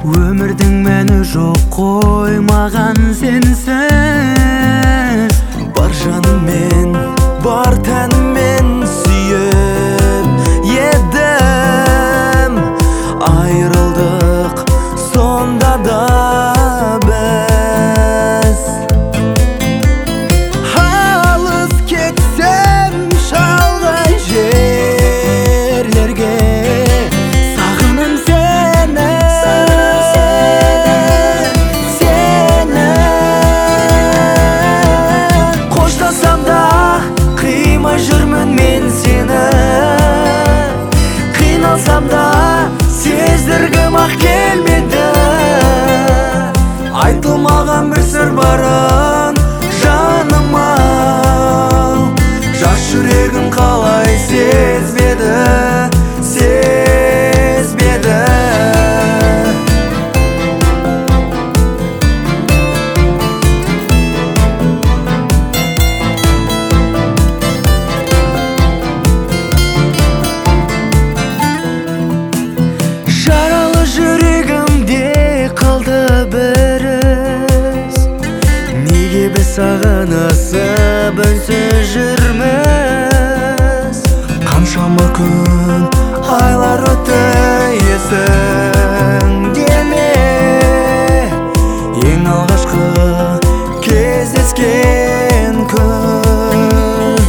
Өмірдің мәні жоқ қой маған сенсіз. Бар жаныммен, бар тәніммен сүйіп едім. Айырылдық сонда да біз. Алыс кетсем шалғай жерлерге, сағынам сені. Қоштасам да қимай жүрмін мен сені. Қиналсам да сездіргім ақ келмеді. Айтылмаған бір сыр барын жаныма, жас жүрегім қалай сезбеді, сезбеді. Жаралы жүрегімде қалды бір із. Неге біз сағынысып үнсіз жүрміз? Қаншама күн, айлар өтті есіңде ме? Ең алғашқы кездескен күн.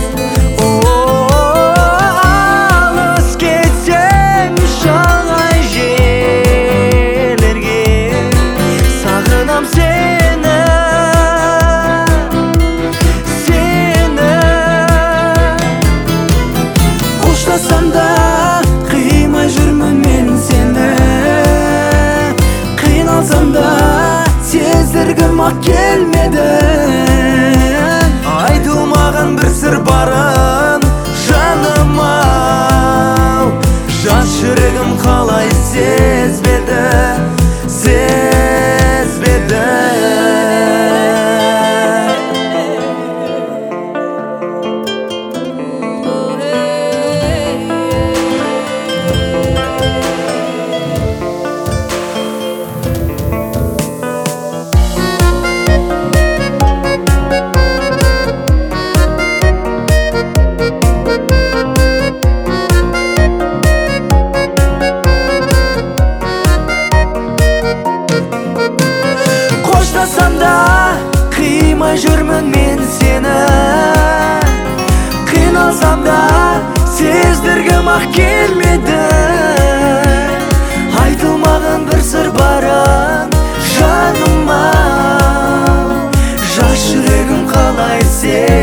Алыс кетсем шалғай жерлерге, сағынам сені, сені. Қоштасам да қимай жүрмін мен сені. Қиналсам да сездіргім ақ келмеді. Айтылмаған бір сыр барын жаныма, жас жүрегім қалай сезбеді, сезбеді. Қоштасам да қимай жүрмін мен сені. Қиналсам да сездіргім ақ келмеді. Айтылмаған бір сыр барын жаныма, жас жүрегім қалай